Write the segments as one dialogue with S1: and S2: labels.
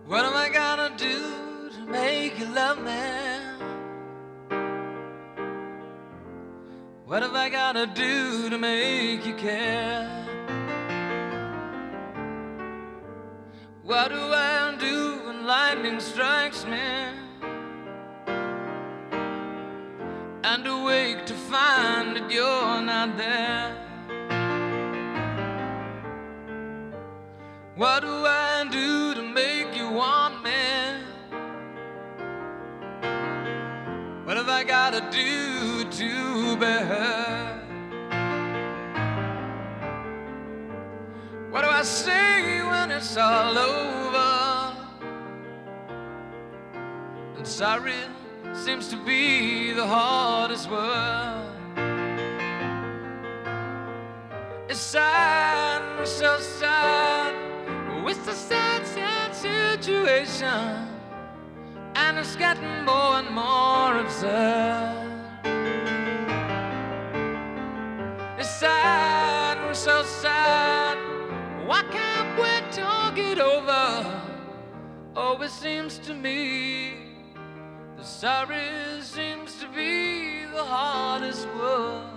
S1: What am I gonna do to make you love me? What have I gotta do to make you care? What do I do when lightning strikes me and awake to find that you're not there? What do I do to make you want me? What have I gotta do to be heard? What do I say when it's all over? And sorry seems to be the hardest word. It's sad, so sad. It's a sad, sad situation, and it's getting more and more absurd. It's sad, so sad. Why can't we talk it over? Oh, it seems to me the sorry seems to be the hardest word.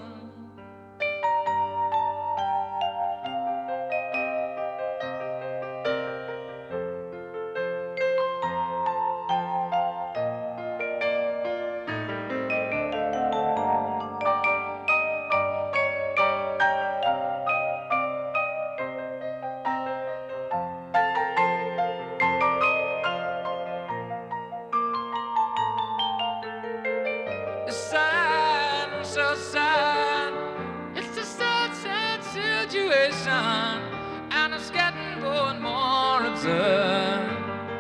S1: It's sad, so sad. It's a sad, sad situation, and it's getting more and more absurd.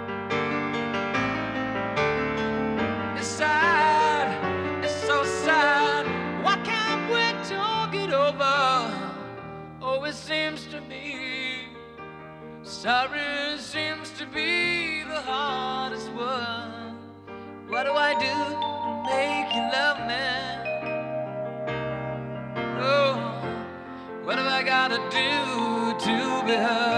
S1: It's sad, it's so sad. Why can't we talk it over? Oh, it seems to me sorry seems to be the hardest word. What do I do to make you love me? Oh, what have I gotta do to be heard?